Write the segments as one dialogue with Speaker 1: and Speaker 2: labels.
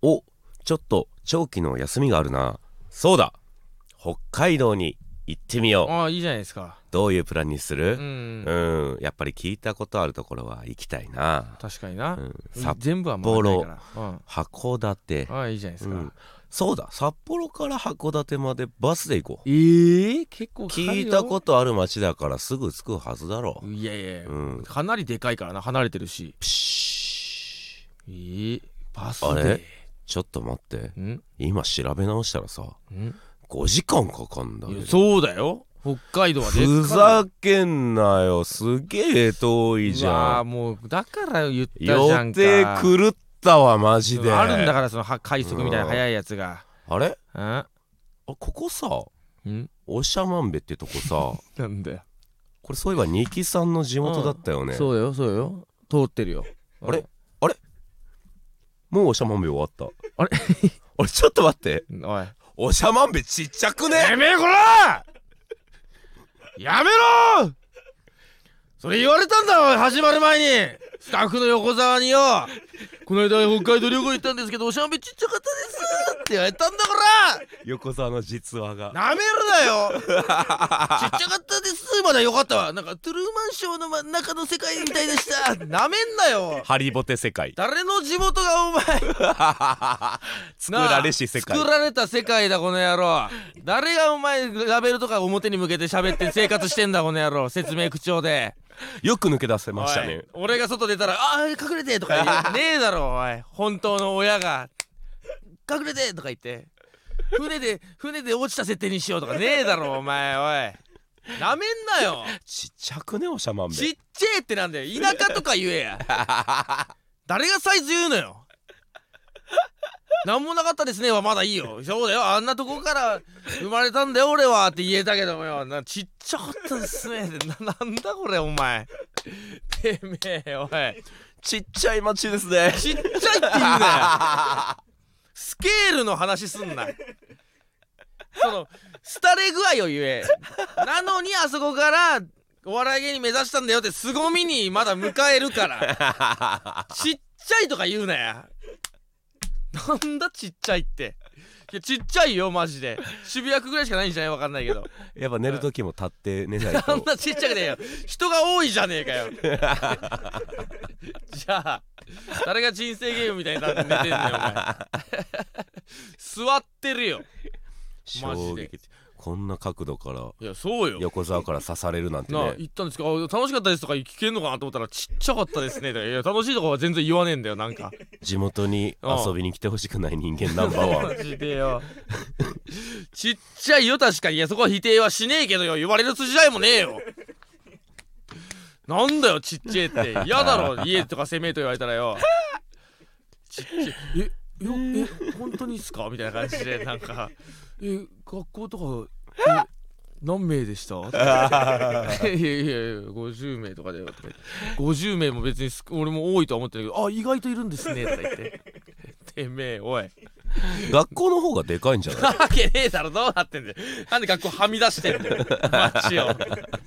Speaker 1: お、ちょっと長期の休みがあるな。そうだ、北海道に行ってみよう。
Speaker 2: ああ、いいじゃないですか。
Speaker 1: どういうプランにする？やっぱり聞いたことあるところは行きたいな。
Speaker 2: 確かにな、
Speaker 1: 札
Speaker 2: 全部は回らないから、
Speaker 1: 函館。
Speaker 2: ああ、いいじゃないですか、
Speaker 1: そうだ、札幌から函館までバスで行こう。
Speaker 2: 結構かかるよ。
Speaker 1: 聞いたことある街だからすぐ着くはずだろう。
Speaker 2: いやいや、かなりでかいからな、離れてるし。
Speaker 1: プシ
Speaker 2: ーバスで。
Speaker 1: あれ、ちょっと待って、今調べ直したらさ、5時間かかんだよ。
Speaker 2: そうだよ、北海道はでっかい。
Speaker 1: ふざけんなよ、すげえ遠いじゃん。
Speaker 2: ああ、もうだから言ったじゃんか。
Speaker 1: 予定狂ったわマジで。
Speaker 2: あるんだから、その快速みたいな速いやつが。
Speaker 1: あれ、ここさ、長万部ってとこさ
Speaker 2: なんだよ
Speaker 1: これ。そういえば二木さんの地元だったよね。
Speaker 2: そうよそうよ、通ってるよ。
Speaker 1: あれもう長万部終わった。
Speaker 2: あれ
Speaker 1: あれ、ちょっと待って、
Speaker 2: おい、
Speaker 1: 長万部ちっちゃくね？
Speaker 2: てめえこらやめろ！それ言われたんだろ、始まる前に。スタッフの横澤によ、この間北海道旅行行ったんですけど、おしゃべちっちゃかったですって言われたんだから。
Speaker 1: 横澤の実話が。
Speaker 2: なめるなよちっちゃかったですまだよかったわ。なんかトゥルーマンショーの真ん中の世界みたいでした。なめんなよ、
Speaker 1: ハリボテ世界。
Speaker 2: 誰の地元がお前
Speaker 1: 作られし世界。
Speaker 2: 作られた世界だこの野郎。誰がお前ラベルとか表に向けて喋って生活してんだこの野郎。説明口調で
Speaker 1: よく抜け出せましたね。
Speaker 2: 俺が外出たら「ああ隠れて」とか言うねえだろお前。本当の親が「隠れて」とか言って船で落ちた設定にしようとかねえだろお前。おい、なめんなよ。
Speaker 1: ちっちゃくね、おしゃまんべ。
Speaker 2: ちっちゃえってなんだよ、田舎とか言えや誰がサイズ言うのよ。なんもなかったですねはまだいいよ。そうだよ、あんなとこから生まれたんだよ俺はって言えたけどもよ、ちっちゃかったですねなんだこれお前。てめえ、おい、
Speaker 1: ちっちゃい町ですね。
Speaker 2: ちっちゃいって言うなよスケールの話すんな。その廃れ具合を言え。なのにあそこからお笑い芸人目指したんだよって凄みにまだ迎えるからちっちゃいとか言うなや。なんだちっちゃいって。いやちっちゃいよマジで。渋谷区ぐらいしかないんじゃない？わかんないけど。
Speaker 1: やっぱ寝る時も立って寝ないと。
Speaker 2: そんなちっちゃくねえよ。人が多いじゃねえかよじゃあ誰が人生ゲームみたいになって寝てんだよお前座ってるよマジで。
Speaker 1: こんな角度から
Speaker 2: いやそうよ、
Speaker 1: 横澤から刺されるなんてね。
Speaker 2: 言ったんですけど、楽しかったですとか聞けんのかなと思ったらちっちゃかったですね。いや楽しいとこは全然言わねえんだよ。なんか
Speaker 1: 地元に遊びに来てほしくない人間ナンバーワン
Speaker 2: マジでよちっちゃいよ確かに。いやそこは否定はしねえけどよ、言われる筋合いもねえよなんだよちっちゃいって嫌だろ家とか攻めと言われたらよちっちゃい本当にっすかみたいな感じで、なんか学校とか何名でしたいや50名とかだよとか言って、50名も別に俺も多いとは思ってるけど、あ意外といるんですねとか言っててめえおい、
Speaker 1: 学校の方がでかいんじゃない？
Speaker 2: なわけねえだろ、どうなってんだよ。なんで学校はみ出してんだよ街を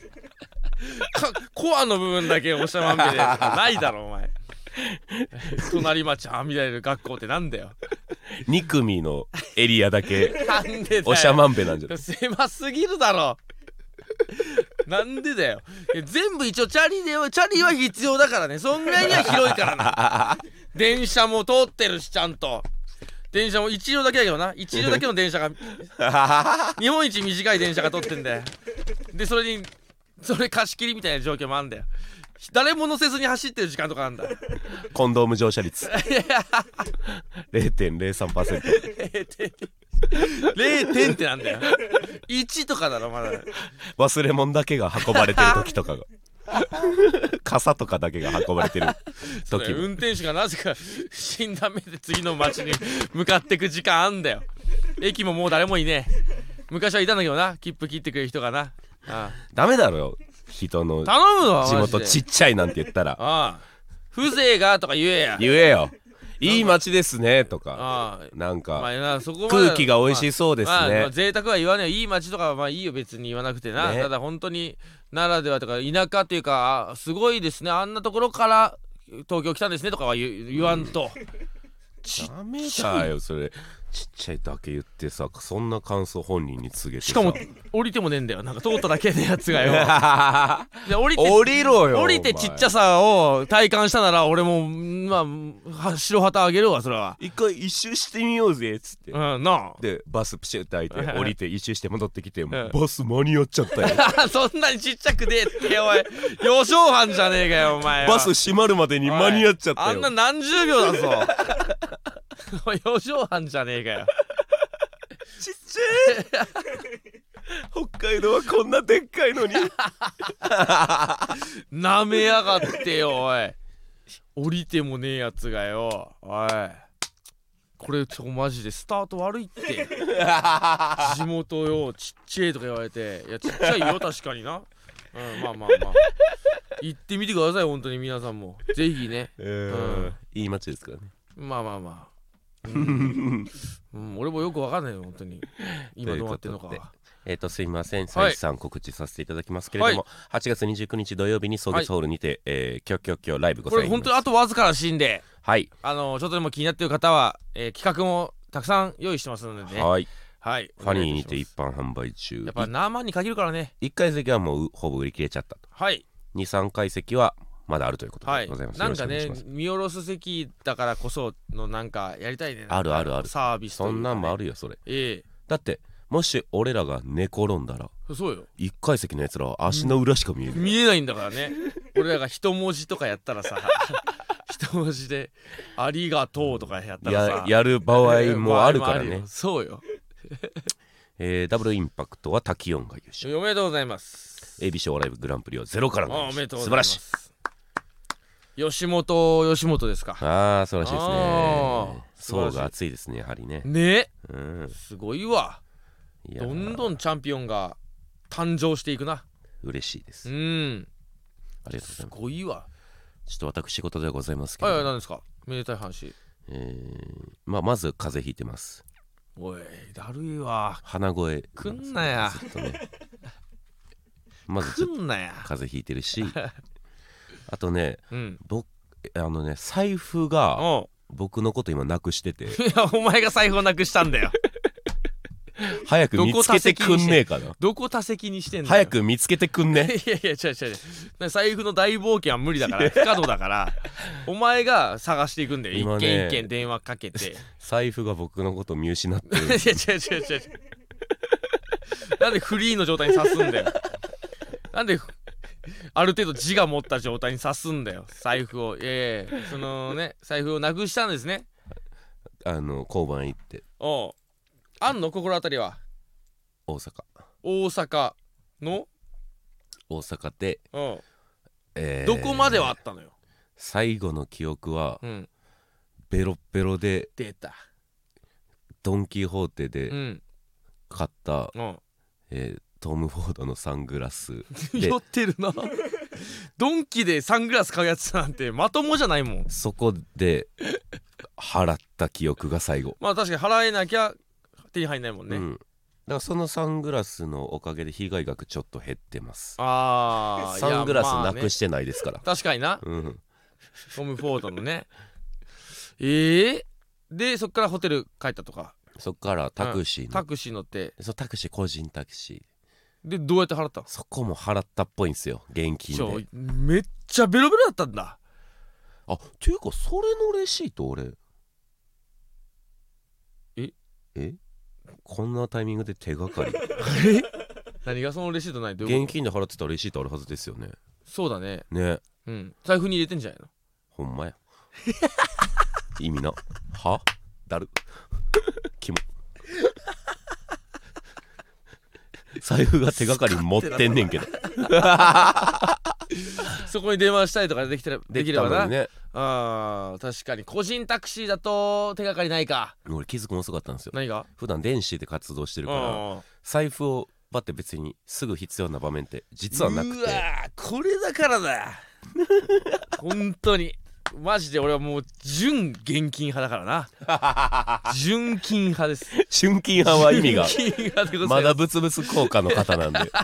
Speaker 2: コアの部分だけおしゃまんべでないだろお前隣町はみ出る学校ってなんだよ。
Speaker 1: 2組のエリアだけ
Speaker 2: なんでだよ
Speaker 1: おしゃまんべなんじゃない？
Speaker 2: 狭すぎるだろなんでだよ。全部一応チャリは必要だからね。そんぐらいには広いからな電車も通ってるし、ちゃんと電車も一両だけだけどな、一両だけの電車が日本一短い電車が通ってんだよ。でそれ貸し切りみたいな状況もあんだよ。誰も乗せずに走ってる時間とかあんだ
Speaker 1: コンドーム乗車率 0.03%。
Speaker 2: 0点ってなんだよ1とかだろまだ。
Speaker 1: 忘れ物だけが運ばれてる時とかが傘とかだけが運ばれてる時も。
Speaker 2: 運転手がなぜか死んだ目で次の町に向かってく時間あんだよ。駅ももう誰もいねえ。昔はいたんだけどな、切符切ってくれる人がな。
Speaker 1: ダメだろよ、人の
Speaker 2: 頼むわ
Speaker 1: 地元ちっちゃいなんて言ったら。
Speaker 2: 風情がとか言えや。
Speaker 1: 言えよ、いい街ですねとか、なんか空気が美味しそうですね。
Speaker 2: 贅沢は言わねえ。いい街とかはまあいいよ別に言わなくてな、ただ本当にならではとか田舎っていうかすごいですね、あんなところから東京来たんですねとかは言わんと
Speaker 1: ダメだよそれ。ちっちゃいだけ言ってさ、そんな感想本人に告げてさ。
Speaker 2: しかも降りてもねえんだよ。なんか通っただけのやつがよ。で降
Speaker 1: りろよ。
Speaker 2: 降りてちっちゃさを体感したなら俺もまあ白旗あげるわそれは。
Speaker 1: 一回一周してみようぜっつって、
Speaker 2: うんなあ。
Speaker 1: でバスプシュって開いて降りて一周して戻ってきて、
Speaker 2: ん
Speaker 1: バス間に合っちゃったよ。
Speaker 2: そんなにちっちゃくねえっておい。4畳半じゃねえかよお前は。
Speaker 1: バス閉まるまでに間に合っちゃったよ。
Speaker 2: あんな何十秒だぞ。4畳半じゃねえかよ。
Speaker 1: ちっちゃい。北海道はこんなでっかいのに。
Speaker 2: なめやがってよおい。降りてもねえやつがよおい。これマジでスタート悪いって。地元よちっちゃいとか言われて、いやちっちゃいよ確かにな。まあまあまあ行ってみてください本当に皆さんもぜひね。
Speaker 1: いい街ですからね。
Speaker 2: まあまあまあ俺もよくわかんないよ本当に今どうなってんのか。
Speaker 1: すいません再三告知させていただきますけれども、8月29日土曜日に草月ホールにてキョッキョッキョライブございます。
Speaker 2: これ本当にあとわずかなシーンで、
Speaker 1: はい、
Speaker 2: ちょっとでも気になっている方は、企画もたくさん用意してますのでね。
Speaker 1: はい、
Speaker 2: はい、
Speaker 1: ファニーにて一般販売中。
Speaker 2: やっぱ生に限るからね。
Speaker 1: 1階席はもうほぼ売り切れちゃったと。
Speaker 2: はい、
Speaker 1: 2、3階席はまだあるということでございます。
Speaker 2: なんかね見下ろす席だからこそのなんかやりたいね。
Speaker 1: あるあるある
Speaker 2: サービスというか、ね、
Speaker 1: そんなんもあるよそれ。
Speaker 2: だ
Speaker 1: ってもし俺らが寝転んだら、
Speaker 2: そうよ、
Speaker 1: 1階席のやつらは足の裏しか見えない、
Speaker 2: 見えないんだからね。俺らが一文字とかやったらさ一文字でありがとうとかやったらさ
Speaker 1: やる場合もあるからね。
Speaker 2: そうよ。
Speaker 1: ダブルインパクトは滝音が優勝。
Speaker 2: おめでとうございます。
Speaker 1: ABC おライブグランプリはゼロからの
Speaker 2: おめでとうご
Speaker 1: 素晴らしい。
Speaker 2: ざいます。吉本ですか。
Speaker 1: ああ素晴らしいですね。層
Speaker 2: 素晴らしい
Speaker 1: が熱いですねやはりね。
Speaker 2: ね、
Speaker 1: うん
Speaker 2: すごいわ。
Speaker 1: いや
Speaker 2: どんどんチャンピオンが誕生していくな。
Speaker 1: 嬉しいです。
Speaker 2: うん
Speaker 1: ありがとうございます。
Speaker 2: すごいわ。
Speaker 1: ちょっと私事ではございますけど、
Speaker 2: はい、何ですかめでたい話。
Speaker 1: まず風邪ひいてます。
Speaker 2: おいだるいわ。
Speaker 1: 鼻声
Speaker 2: くんなや
Speaker 1: ずっとねまずちょっと
Speaker 2: くんなや。
Speaker 1: 風邪ひいてるしあとね、
Speaker 2: うん
Speaker 1: 財布が
Speaker 2: お
Speaker 1: 僕のこと今なくしてて
Speaker 2: いやお前が財布をなくしたんだよ。
Speaker 1: 早く見つけてくんねえかな。
Speaker 2: どこ多席にしてんだよ。
Speaker 1: 早く見つけてくんね。
Speaker 2: いやいや違う財布の大冒険は無理だから不可能だからお前が探していくんだよ。
Speaker 1: 今ね
Speaker 2: 一軒一軒電話かけて
Speaker 1: 財布が僕のこと見失ってる。
Speaker 2: いや違うなんでフリーの状態に刺すんだよ。なんである程度自我持った状態に刺すんだよ財布を。そのね財布をなくしたんですね。
Speaker 1: 交番行って
Speaker 2: おうあんの心当たりは。
Speaker 1: 大阪
Speaker 2: の
Speaker 1: 大阪で、
Speaker 2: おうどこまではあったのよ。
Speaker 1: 最後の記憶は、
Speaker 2: うん
Speaker 1: ベロッベロで
Speaker 2: 出た。
Speaker 1: ドン・キホーテ
Speaker 2: う
Speaker 1: で
Speaker 2: ん
Speaker 1: 買った、
Speaker 2: うん
Speaker 1: トム・フォードのサングラスで
Speaker 2: 酔ってるな。ドンキでサングラス買うやつなんてまともじゃないもん。
Speaker 1: そこで払った記憶が最後。
Speaker 2: まあ確かに払えなきゃ手に入んないもんね。
Speaker 1: だからそのサングラスのおかげで被害額ちょっと減ってます。
Speaker 2: ああ
Speaker 1: サングラスなく
Speaker 2: し
Speaker 1: してないですから、
Speaker 2: 確かにな。
Speaker 1: うん
Speaker 2: トム・フォードのね。でそっからホテル帰ったとか。
Speaker 1: そっからタクシー
Speaker 2: タクシー乗って。
Speaker 1: タクシー個人タクシー
Speaker 2: でどうやって払ったの。
Speaker 1: そこも払ったっぽいんですよ現金で。
Speaker 2: めっちゃベロベロだったんだ。
Speaker 1: ていうかそれのレシート俺こんなタイミングで手がかり
Speaker 2: 何がそのレシートない。どういうこと。
Speaker 1: 現金で払ってたらレシートあるはずですよね。
Speaker 2: そうだね。
Speaker 1: ね
Speaker 2: 財布に入れてんじゃないの。
Speaker 1: ほんまや意味なはだるキモ財布が手がかり持ってんねんけど
Speaker 2: そこに電話したりとかできればな、
Speaker 1: ね、
Speaker 2: 確かに個人タクシーだと手がかりないか。
Speaker 1: 俺気づくの遅かったんですよ。
Speaker 2: 何が。
Speaker 1: 普段電子で活動してるから財布をバッて別にすぐ必要な場面って実はなくて。
Speaker 2: うわこれだからだ本当にマジで俺はもう純現金派だからな純金派です。
Speaker 1: 純金派は意味が
Speaker 2: 純金派でございます。
Speaker 1: まだブツブツ効果の方なんで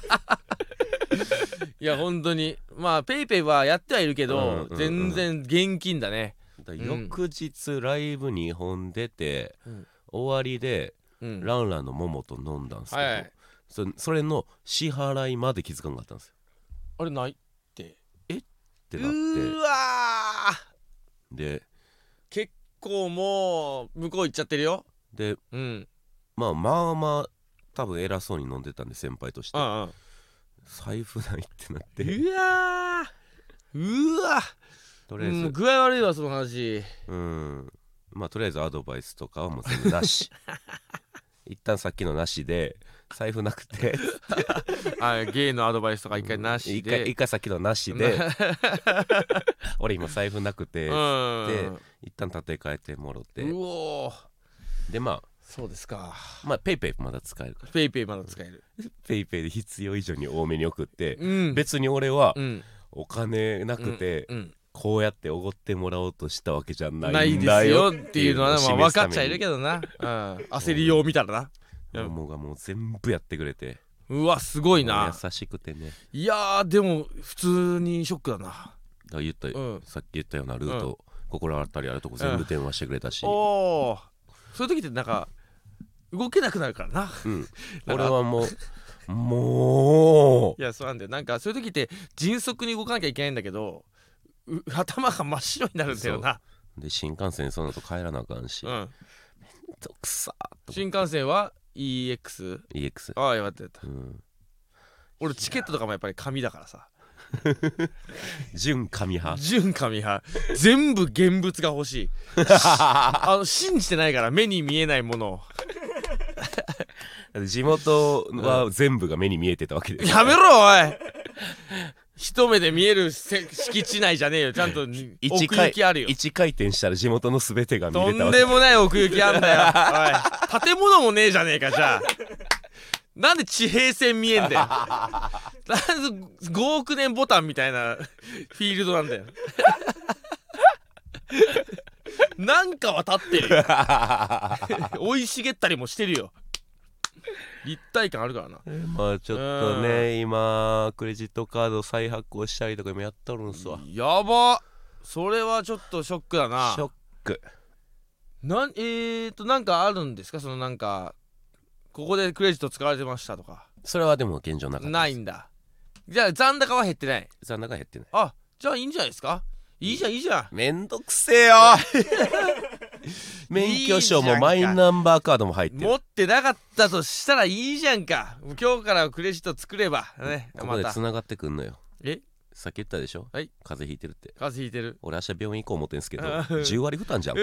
Speaker 2: いや本当にまあペイペイはやってはいるけど、全然現金だね。
Speaker 1: 翌日ライブ2本出て、終わりで、ランランの桃と飲んだんですけど、それの支払いまで気づかなかったんですよ。
Speaker 2: あれないって
Speaker 1: ってなって、
Speaker 2: うわ
Speaker 1: で
Speaker 2: 結構もう向こう行っちゃってるよ。
Speaker 1: で、まあ多分偉そうに飲んでたんで、先輩として、財布ないってなって、
Speaker 2: うわ
Speaker 1: とりあえず、
Speaker 2: 具合悪いわその話。
Speaker 1: まあとりあえずアドバイスとかはもう全部なし一旦さっきのなしで、財布なくて
Speaker 2: ゲイのアドバイスとか一回なしで、
Speaker 1: 一回さっきのなしで俺今財布なくてって一旦立て替えてもろて、でまあ
Speaker 2: そうですか。
Speaker 1: まあペイペイまだ使えるから、
Speaker 2: ペイペイまだ使える。
Speaker 1: ペイペイで必要以上に多めに送って、別に俺はお金なくてこうやっておごってもらおうとしたわけじゃないんだよ
Speaker 2: っていうのはまあ分かっちゃいるけどな、焦りよう見たらな、
Speaker 1: 桃がもう全部やってくれて、
Speaker 2: うわすごいな。
Speaker 1: 優しくてね。
Speaker 2: いやーでも普通にショックだな。
Speaker 1: 言ったよ、さっき言ったようなルート、心当たりあるとこ全部電話してくれたし、
Speaker 2: そういう時ってなんか動けなくなるからな、
Speaker 1: 俺はもう
Speaker 2: いやそうなんだよ。なんかそういう時って迅速に動かなきゃいけないんだけど、頭が真っ白になるんだよな。
Speaker 1: で新幹線その後帰らなあかんし、めんどくさー。
Speaker 2: 新幹線は EX？ ああよかったよかった、俺チケットとかもやっぱり紙だからさ
Speaker 1: 純紙派
Speaker 2: 全部現物が欲しい信じてないから目に見えないものを
Speaker 1: 地元は全部が目に見えてたわけです、
Speaker 2: やめろおい一目で見える敷地内じゃねえよ。ちゃんと奥行きあるよ。
Speaker 1: 1回転したら地元の全てが見れたわけ。
Speaker 2: とんでもない奥行きあんだよおい、建物もねえじゃねえか。じゃあなんで地平線見えんだよなんで5億年ボタンみたいなフィールドなんだよなんかは立ってるよ生い茂ったりもしてるよ。立体感あるからな。
Speaker 1: まあちょっとね、今クレジットカード再発行したりとか今やっとるんすわ。
Speaker 2: やば、それはちょっとショックだな。
Speaker 1: ショック。
Speaker 2: なんかあるんですか、そのなんかここでクレジット使われてましたとか。
Speaker 1: それはでも現状なかったです。
Speaker 2: ないんだ。じゃあ残高は減ってない。
Speaker 1: 残高減ってない。
Speaker 2: あ、じゃあいいんじゃないですか。いいじゃんいいじゃん。
Speaker 1: めんどくせえよ免許証もマイナンバーカードも入ってる。
Speaker 2: 持ってなかったとしたらいいじゃんか。今日からクレジット作ればね。
Speaker 1: ここで繋がってくんのよ。
Speaker 2: え、
Speaker 1: さっき言ったでしょ、
Speaker 2: はい、
Speaker 1: 風邪ひいてるって。
Speaker 2: 風邪ひいてる。
Speaker 1: 俺明日病院行こう思ってんすけど10割負担じゃん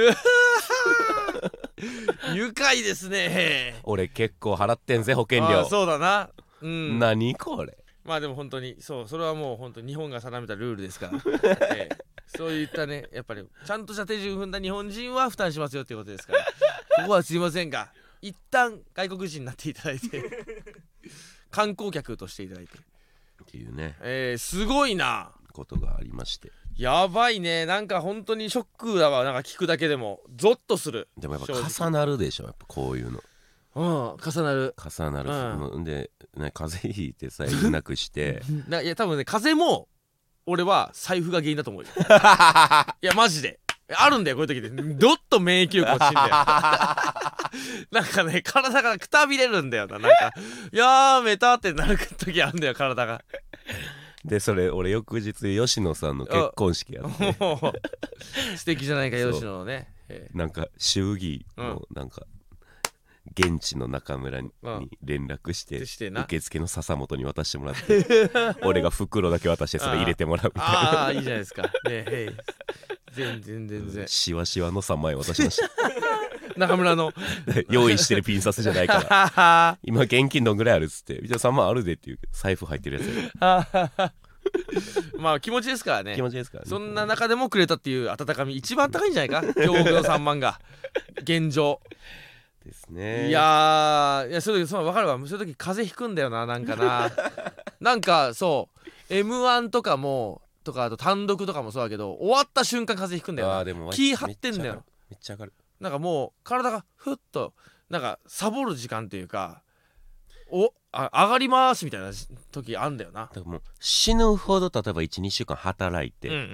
Speaker 2: 愉快ですね。
Speaker 1: 俺結構払ってんぜ保険料。
Speaker 2: そうだな、
Speaker 1: 何これ。
Speaker 2: まあでも本当にそれはもう本当に日本が定めたルールですからそういったね、やっぱりちゃんとした手順踏んだ日本人は負担しますよっていうことですから、ここはすいませんが一旦外国人になっていただいて観光客としていただいて
Speaker 1: っていうね、
Speaker 2: すごいな
Speaker 1: ことがありまして、
Speaker 2: やばいね。なんか本当にショックだわ。なんか聞くだけでもゾッとする。
Speaker 1: でもやっぱ重なるでしょ、やっぱこういうの。
Speaker 2: 重なる、
Speaker 1: で、ね、風邪ひいて財布なくして
Speaker 2: いや多分ね、風邪も俺は財布が原因だと思うよいやマジであるんだよ、こういう時でどっと免疫力落ちんだよなんかね、体がくたびれるんだよな。なんかやめたってなる時あるんだよ、体が。
Speaker 1: でそれ俺翌日吉野さんの結婚式やって
Speaker 2: 素敵じゃないか、吉野のね。
Speaker 1: なんか祝儀のなんか現地の中村に連絡して受付の笹本に渡してもらって俺が袋だけ渡してそれ入れてもらうみたいな。
Speaker 2: ああいいじゃないですかね。全然
Speaker 1: シワシワの3枚渡しました
Speaker 2: 中村の
Speaker 1: 用意してるピン札じゃないから今現金どんぐらいあるっつって「じゃあ3万あるで」って言うけど財布入ってるやつ
Speaker 2: まあ気持ちですからね。
Speaker 1: 気持ちですからね。
Speaker 2: そんな中でもくれたっていう温かみ一番高いんじゃないか驚愕の3万が現状
Speaker 1: ですね。
Speaker 2: いやそういう時分かるわ。そういう時風邪ひくんだよな。なんかななんかそう M1 とかもとかあと単独とかもそうだけど終わった瞬間風邪ひくんだよな。
Speaker 1: でも
Speaker 2: 気張ってんだよ。
Speaker 1: めっちゃ上がる。
Speaker 2: なんかもう体がふっとなんかサボる時間っていうか上がりますみたいな時あんだよな。
Speaker 1: だからもう死ぬほど例えば 1,2 週間働いて、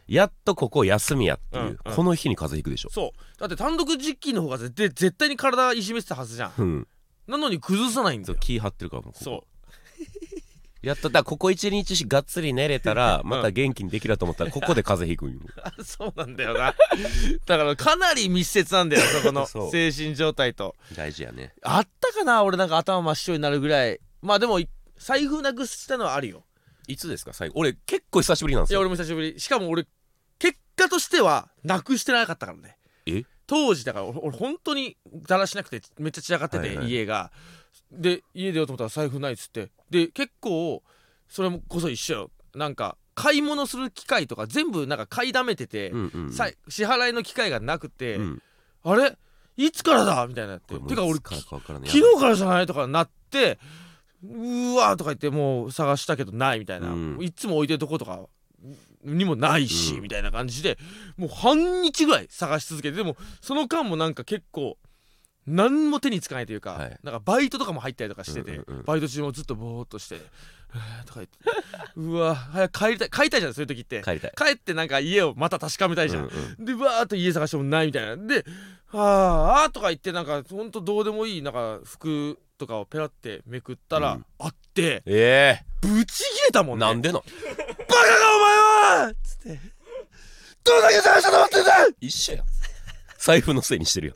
Speaker 1: やっとここ休みやっていう、この日に風邪ひくでしょ。
Speaker 2: そうだって単独実勤の方が絶対に体いじめてたはずじゃん、なのに崩さないんだよ。
Speaker 1: 気張ってるからもう
Speaker 2: そう
Speaker 1: やっとだここ1日がっつり寝れたらまた元気にできると思ったらここで風邪ひくんよ
Speaker 2: そうなんだよなだからかなり密接なんだよそこの精神状態と。
Speaker 1: 大事やね。
Speaker 2: あったかな俺なんか頭真っ白になるぐらい。まあでも財布なくしたのはあるよ。
Speaker 1: いつですか最後。俺結構久しぶりなんですよ。
Speaker 2: いや俺も久しぶり。しかも俺結果としてはなくしてなかったからね。当時だから俺本当にだらしなくてめっちゃ散らかってて、家がで家出ようと思ったら財布ないっつって、で結構それもこそ一緒よ。なんか買い物する機会とか全部なんか買いだめてて、支払いの機会がなくて、あれいつからだみたいになって、てか俺昨日からじゃないとかなって、うわーとか言ってもう探したけどないみたいな、いつも置いてるとことかにもないし、みたいな感じでもう半日ぐらい探し続けて、でもその間もなんか結構何も手につかないというか、なんかバイトとかも入ったりとかしてて、バイト中もずっとボーっとしてとか言ってうわ早く帰りたいじゃんそういう時って。帰ってなんか家をまた確かめたいじゃん、でバーっと家探してもないみたいなで、あーとか言ってなんかほんとどうでもいいなんか服とかをペラってめくったら、あってブチ切れたもんね。
Speaker 1: なんでの
Speaker 2: バカがお前はっつって、どんだけ探したと思ってんだ。
Speaker 1: 一緒や財布のせいにしてるよ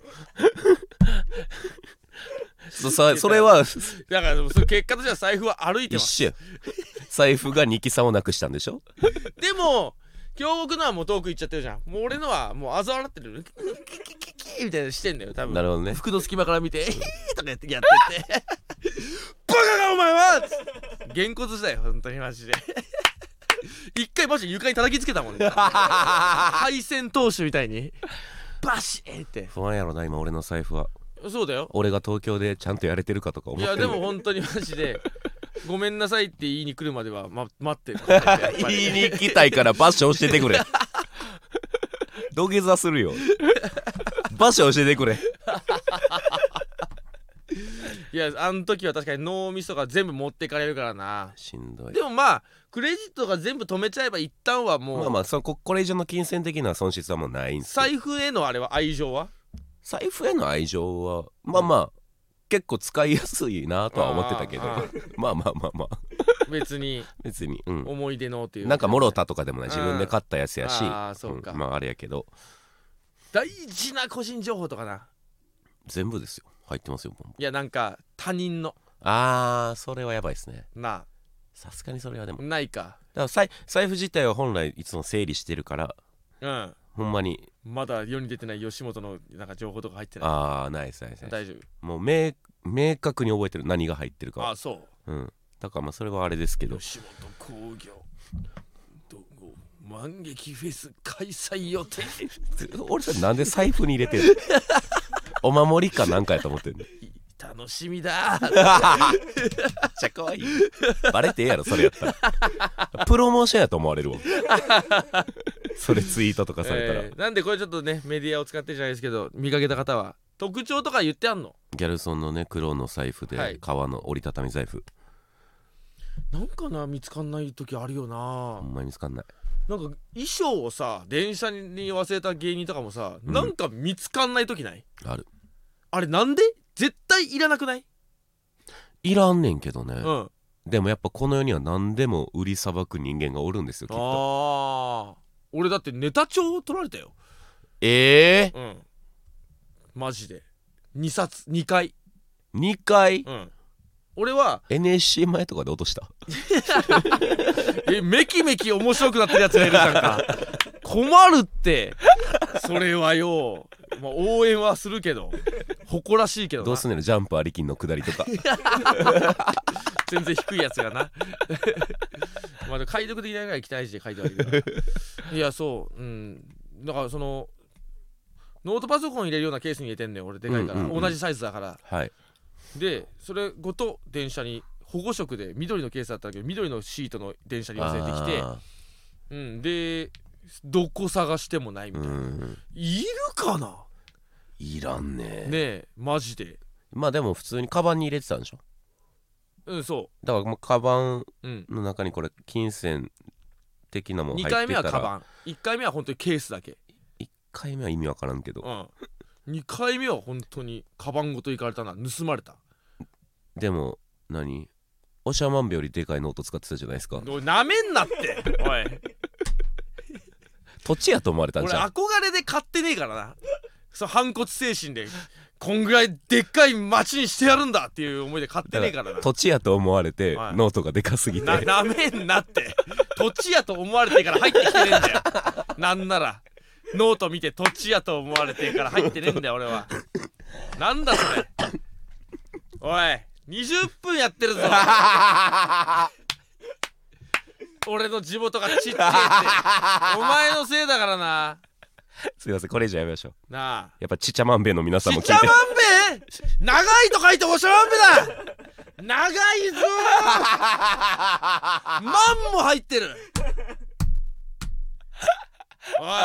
Speaker 1: それは
Speaker 2: だからその結果としては財布は歩いてます。
Speaker 1: 一緒や財布がニキさんをなくしたんでしょ
Speaker 2: でも京極のはもう遠く行っちゃってるじゃん。もう俺のはもうあざ笑ってるみたいなしてんだよ多分。
Speaker 1: なるほどね。
Speaker 2: 服の隙間から見てとかやっててバカがお前はげんこつしたよ本当にマジで一回マジで床に叩きつけたもんね敗戦投手みたいにバシーって
Speaker 1: 不安やろな今俺の財布は。
Speaker 2: そうだよ。
Speaker 1: 俺が東京でちゃんとやれてるかとか思ってる。
Speaker 2: いやでも本当にマジでごめんなさいって言いに来るまでは、待ってる
Speaker 1: 言いに来たいから場所教えてくれ土下座するよ場所教えてくれ
Speaker 2: いやあの時は確かに脳みそが全部持ってかれるからな。
Speaker 1: しんどい。
Speaker 2: でもまあクレジットが全部止めちゃえば一旦はもう
Speaker 1: これ以上の金銭的な損失はもうないんすよ。
Speaker 2: 財布へのあれは愛情は
Speaker 1: 財布への愛情はまあ結構使いやすいなとは思ってたけどまあ別に、
Speaker 2: 思い出のっていう
Speaker 1: なんかもろたとかでもない、自分で買ったやつやし、
Speaker 2: そうか、
Speaker 1: まああれやけど
Speaker 2: 大事な個人情報とかな
Speaker 1: 全部ですよ入ってますよ。
Speaker 2: いやなんか他人の
Speaker 1: それはやばいですね。
Speaker 2: な
Speaker 1: さすがにそれはでも
Speaker 2: ないか。
Speaker 1: だから財布自体は本来いつも整理してるから、ほんまに
Speaker 2: まだ世に出てない吉本のなんか情報とか入ってない。
Speaker 1: ないです
Speaker 2: 大丈夫。
Speaker 1: もう明確に覚えてる何が入ってるか。
Speaker 2: そう。
Speaker 1: だからまあそれはあれですけど、
Speaker 2: 吉本興業万劇フェス開催予定
Speaker 1: 俺さなんで財布に入れてるお守りかなんかやと思ってんの
Speaker 2: 楽しみだ
Speaker 1: めっちゃ可愛いバレてええやろそれやったらプロモーションやと思われるわそれツイートとかされたら、
Speaker 2: なんでこれちょっとねメディアを使ってるじゃないですけど、見かけた方は特徴とか言ってあんの？
Speaker 1: ギャルソンのね黒の財布で、革の折りたたみ財布
Speaker 2: なんかな見つかんない時あるよな。
Speaker 1: ほんまに見つかんない。
Speaker 2: なんか衣装をさ電車に忘れた芸人とかもさ、なんか見つかんない時ない？あれなんで？絶対いらなくない？
Speaker 1: いらんねんけどね、でもやっぱこの世には何でも売りさばく人間がおるんですよきっと。
Speaker 2: 俺だってネタ帳取られたよ。マジで2冊2回俺は
Speaker 1: NSC 前とかで落とした
Speaker 2: めきめき面白くなってるやつがいるじゃんか困るってそれはよ、応援はするけど誇らしいけどな。
Speaker 1: どうすんねんジャンプありきんのくだりとか
Speaker 2: 全然低いやつがなまだ解読できないぐらい期待して書いてあるけどいやそうだからそのノートパソコン入れるようなケースに入れてんねん俺。でかいから、同じサイズだから、でそれごと電車に保護色で緑のケースだったけど緑のシートの電車に忘れてきて、でどこ探してもないみたいな。いるかな？
Speaker 1: いらん
Speaker 2: ねマジで。
Speaker 1: まあでも普通にカバンに入れてたんでしょ？
Speaker 2: そう
Speaker 1: だからもうカバンの中にこれ金銭的なもん入
Speaker 2: 2
Speaker 1: ってたら。
Speaker 2: 回目はカバン、1回目は本当にケースだけ。
Speaker 1: 1回目は意味わからんけど、
Speaker 2: 2回目は本当にカバンごと行かれたな、盗まれた。
Speaker 1: でも何、おしゃまんべよりでかいノート使ってたじゃないですか。
Speaker 2: おいなめんなっておい
Speaker 1: 土地やと思われたんじゃん。
Speaker 2: 俺憧れで買ってねえからな。そう反骨精神でこんぐらいでっかい町にしてやるんだっていう思いで買ってねえからな。
Speaker 1: 土地やと思われて、ノートがでかすぎて
Speaker 2: なめんなって。土地やと思われてから入ってきてねえんだよ。なんならノート見て土地やと思われてから入ってねえんだよ俺は。なんだそれ。おい20分やってるぞ俺の地元がちっちゃいってお前のせいだからな。
Speaker 1: すいません、これ以上やめましょう。
Speaker 2: なあ、
Speaker 1: やっぱちっちゃまんべんの皆さんも聞いて。
Speaker 2: ちっちゃまんべ長いと書いておしゃまんべだ。長いぞー万も入ってる。おい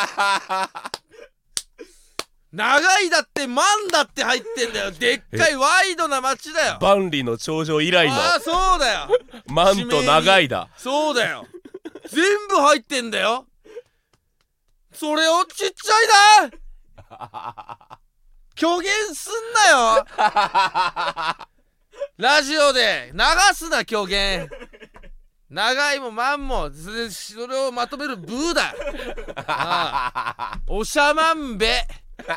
Speaker 2: 長いだって万だって入ってんだよ。でっかいワイドな街だよ。
Speaker 1: 万里の長城以来の。
Speaker 2: ああそうだよ。
Speaker 1: 万と長いだ。
Speaker 2: そうだよ。全部入ってんだよ。それをちっちゃいだ虚言すんなよラジオで流すな虚言。長いも万もそれをまとめるブーだ。おしゃまんべおい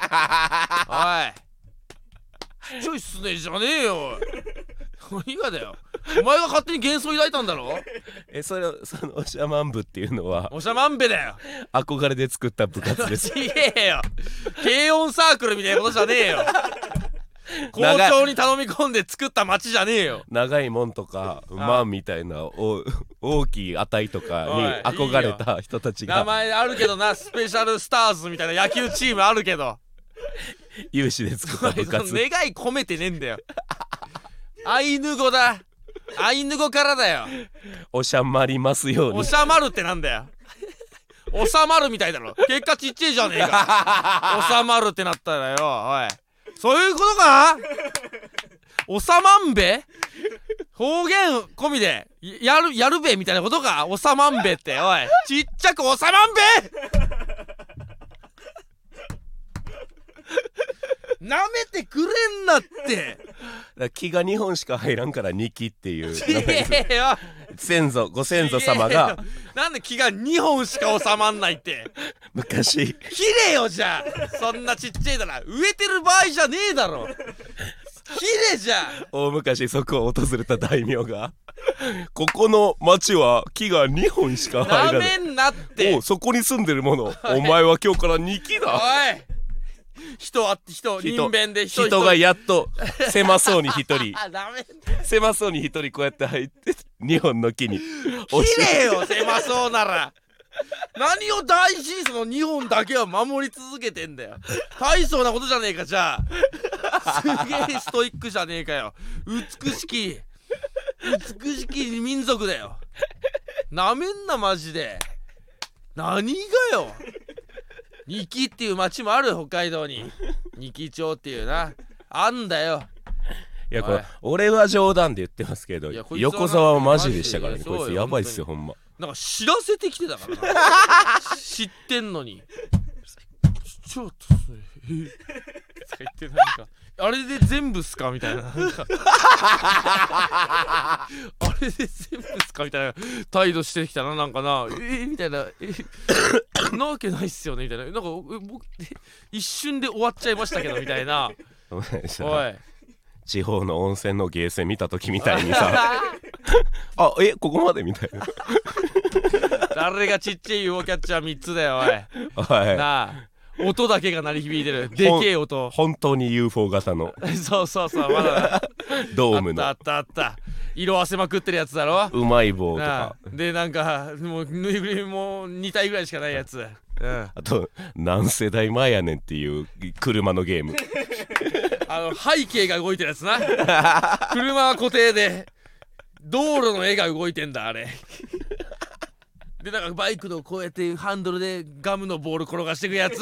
Speaker 2: ちょいすねえじゃねえよ。何がだよ。お前が勝手に幻想抱いたんだろ。
Speaker 1: そのおしゃまん部っていうのは
Speaker 2: おしゃまんべだよ。
Speaker 1: 憧れで作った部活です。
Speaker 2: ちげえよ。軽音サークルみたいなことじゃねえよ。校長に頼み込んで作った町じゃねえよ。
Speaker 1: 長いもんとか万みたいな大きい値とかに憧れた人たちが。
Speaker 2: 名前あるけどな、スペシャルスターズみたいな野球チームあるけど
Speaker 1: 有志で作った部活。
Speaker 2: 願い込めてねえんだよ。アイヌ語だ。アイヌ語からだよ。
Speaker 1: おしゃまりますように。
Speaker 2: おしゃまるってなんだよ。おさまるみたいだろ。結果ちっちゃいじゃねえか。おさまるってなったらよ。おいそういうことか。おさまんべ方言込みでやるべみたいなことか。おさまんべって。おいちっちゃくおさまんべなめてくれんなって。
Speaker 1: 気が2本しか入らんから2気っていう。
Speaker 2: ちげえよ。
Speaker 1: ご先祖様が。
Speaker 2: なんで気が2本しか収まんないって。
Speaker 1: 昔
Speaker 2: 切れよじゃあ。そんなちっちゃいだら植えてる場合じゃねえだろ。切れじゃあ。
Speaker 1: 大昔そこを訪れた大名がここの町は木が2本しか入らない。
Speaker 2: なめんなって。
Speaker 1: そこに住んでる者お前は今日から2気だ。
Speaker 2: おい人人弁で
Speaker 1: 人がやっと狭そうに一人狭そうに一人こうやって入って2本の木に
Speaker 2: 切れよ。狭そうなら何を大事にその2本だけは守り続けてんだよ。大層なことじゃねえか。じゃあすげえストイックじゃねえかよ。美しき民族だよ。なめんなマジで。何がよ。二木っていう町もある。北海道に二木町っていうなあんだよ。
Speaker 1: いやこれ俺は冗談で言ってますけど横澤はマジでしたからね。こいつやばいっすよほんま。
Speaker 2: なんか知らせてきてたからな知ってんのにちょっとそれ言ってなんかあれで全部っすかみたいな、なんかあれで全部っすかみたいな態度してきたな。なんかなみたいななわけないっすよねみたいな。なんか僕一瞬で終わっちゃいましたけどみたいな。おい
Speaker 1: 地方の温泉のゲーセン見た時みたいにさあここまでみたいな
Speaker 2: 誰がちっちゃい UFO キャッチャー3つだよおいなあ。音だけが鳴り響いてる。でけえ音。
Speaker 1: 本当に UFO 型の
Speaker 2: そうまだ
Speaker 1: ドームの
Speaker 2: あった色あせまくってるやつだろ。
Speaker 1: うまい棒とか
Speaker 2: でなんかもうぬいぐるみも2体ぐらいしかないやつ、
Speaker 1: あと何世代前やねんっていう車のゲーム
Speaker 2: 背景が動いてるやつな車は固定で道路の絵が動いてんだあれでなんかバイクのこうやってハンドルでガムのボール転がしてくやつ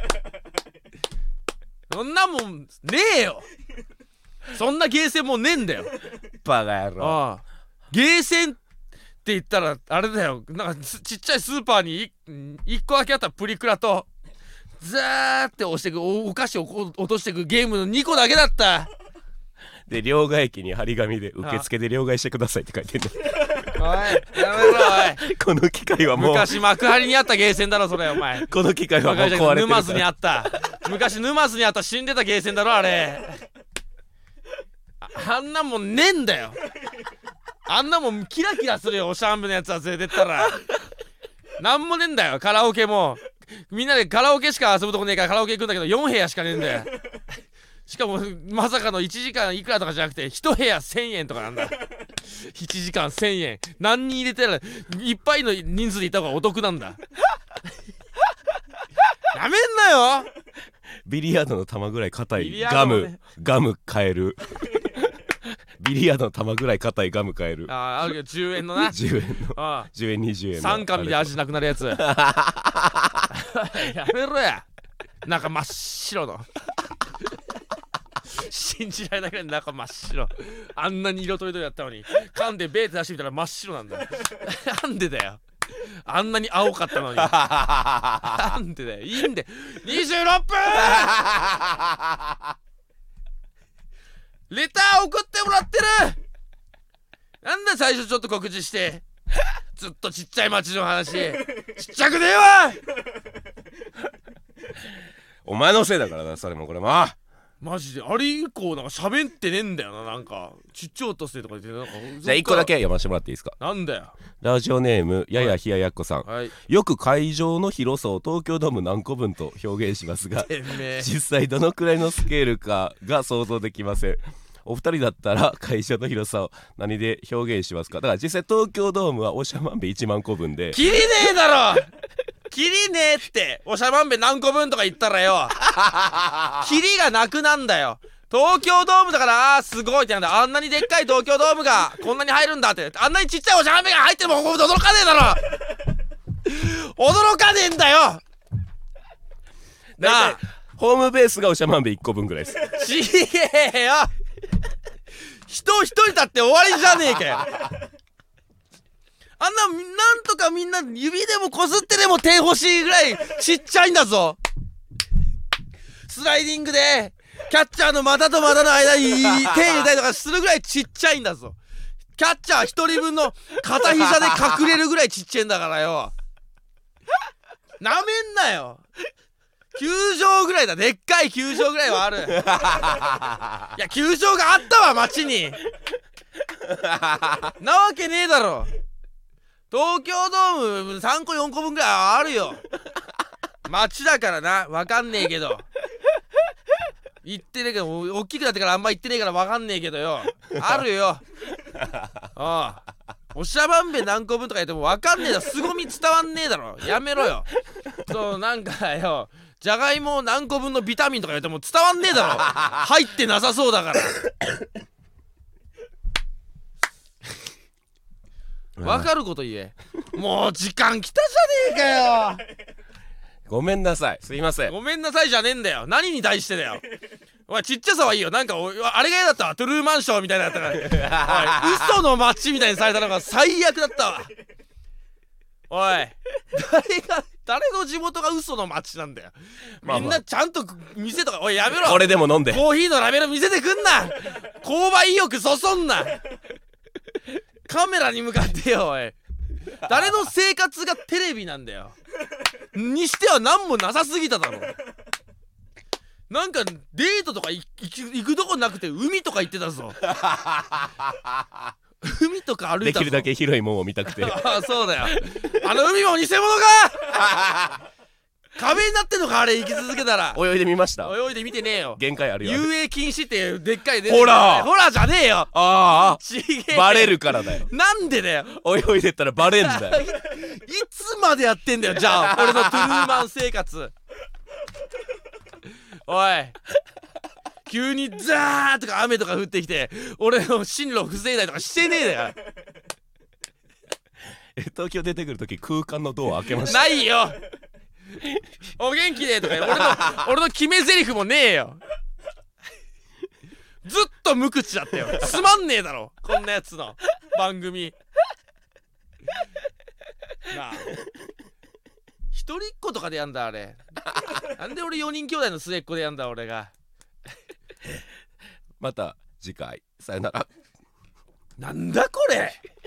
Speaker 2: そんなもんねえよ。そんなゲーセンもねえんだよ
Speaker 1: バカ野郎。
Speaker 2: ゲーセンっって言ったらあれだよ、なんかちっちゃいスーパーに1個だけあったプリクラとザーって押してくお菓子を落としてくゲームの2個だけだった。
Speaker 1: で両替機に張り紙で受付で両替してくださいって書いてんの。
Speaker 2: おいやめろおい
Speaker 1: この機械はもう
Speaker 2: 昔幕張にあったゲーセンだろそれお前。
Speaker 1: この機械はもう壊れてるから。
Speaker 2: 沼津にあった昔沼津にあった死んでたゲーセンだろあれ。あんなもんねえんだよ。あんなもんキラキラするよおしゃんぶのやつは連れてったら。なんもねえんだよ。カラオケもみんなでカラオケしか遊ぶとこねえからカラオケ行くんだけど4部屋しかねえんだよ。しかもまさかの1時間いくらとかじゃなくて1部屋1000円とかなんだ。1時間1000円何人入れてたらいっぱいの人数でいた方がお得なんだ。やめんなよ。
Speaker 1: ビリヤードの球ぐらい硬い
Speaker 2: ね、
Speaker 1: ガム買える。ビリヤードの球ぐらい硬いガム買える。
Speaker 2: あるけど10円のな
Speaker 1: 10円の10円20円の
Speaker 2: 3紙で味なくなるやつ。やめろや。なんか真っ白の信じられないぐらい中真っ白。あんなに色とりどりだったのに噛んでベーって出してみたら真っ白なんだ。なんでだよ。あんなに青かったのに。なんでだよ。いいんで26分レター送ってもらってる。なんだ最初ちょっと告知してずっとちっちゃい町の話ちっちゃくねえわ。
Speaker 1: お前のせいだからなそれもこれも。
Speaker 2: マジであれ以降なんか喋ってねえんだよな。なんかちっちゃいとせとか言ってなんか
Speaker 1: じゃあ1個だけ読ませてもらっていいですか。
Speaker 2: なんだよ。
Speaker 1: ラジオネームややひややっこさん、
Speaker 2: はい、
Speaker 1: よく会場の広さを東京ドーム何個分と表現しますが実際どのくらいのスケールかが想像できません。お二人だったら会場の広さを何で表現しますか。だから実際東京ドームはおしゃまんべ1万個分で
Speaker 2: きりねえだろ。きりねえっておしゃまんべ何個分とか言ったらよきりがなくなんだよ。東京ドームだからすごいってなんだ。あんなにでっかい東京ドームがこんなに入るんだって。あんなにちっちゃいおしゃまんべが入っても驚かねえだろ。驚かねえんだよなあ。
Speaker 1: ホームベースがおしゃまんべ1個分ぐらいです。
Speaker 2: ちげえよ。人一人だって終わりじゃねえかよ。あんななんとかみんな指でもこすってでも手欲しいぐらいちっちゃいんだぞ。スライディングでキャッチャーの股と股の間に手入れたりとかするぐらいちっちゃいんだぞ。キャッチャー一人分の片膝で隠れるぐらいちっちゃいんだからよ。なめんなよ。球場ぐらいだ。でっかい球場ぐらいはある。いや球場があったわ街に。なわけねえだろ。東京ドーム3個4個分ぐらいあるよ。街だからな。わかんねえけど行ってねえけど大きくなってからあんま行ってねえからわかんねえけどよ。あるよ。ああおしゃばんべ何個分とか言ってもわかんねえだろ。凄み伝わんねえだろ。やめろよ。そうなんかよじゃがいも何個分のビタミンとか言っても伝わんねえだろ。入ってなさそうだからわかること言え。もう時間来たじゃねえかよ。
Speaker 1: ごめんなさい。すいません。
Speaker 2: ごめんなさいじゃねえんだよ。何に対してだよ。お前ちっちゃさはいいよ。なんかあれが嫌だったわ。トゥルーマンショーみたいなやったからおい嘘の街みたいにされたのが最悪だったわ。おい誰の地元が嘘の街なんだよ。みんなちゃんと店とかおいやめろ。
Speaker 1: 俺でも飲んで
Speaker 2: コーヒーのラベル見せてくんな。購買意欲そそんな。カメラに向かってよ。おい誰の生活がテレビなんだよ。にしては何もなさすぎただろ。なんかデートとか行くとこなくて海とか行ってたぞ。海とか歩いたぞ。
Speaker 1: できるだけ広いもんを見たくて
Speaker 2: ああそうだよ。あの海も偽物か。壁になってんのかあれ。行き続けたら
Speaker 1: 泳いでみました。
Speaker 2: 泳いで見てねえよ。
Speaker 1: 限界あるよ。
Speaker 2: 遊泳禁止っていうでっかいね。
Speaker 1: ほら
Speaker 2: ほらじゃねえよ。
Speaker 1: ああ
Speaker 2: ちげえ。
Speaker 1: バレるからだよ。
Speaker 2: なんでだよ。
Speaker 1: 泳いでったらバレんだよ。
Speaker 2: いつまでやってんだよじゃあ俺のトゥルーマン生活。おい急にザーとか雨とか降ってきて俺の進路防いだりとかしてねえだよ。
Speaker 1: 東京出てくるとき空間のドア開けました。
Speaker 2: ないよ。お元気でとか俺の決め台詞もねえよ。ずっと無口だったよ。つまんねえだろこんなやつの番組。 なあ一人っ子とかでやんだあれなんで俺4人兄弟の末っ子でやんだ俺が
Speaker 1: また次回さよなら。
Speaker 2: なんだこれ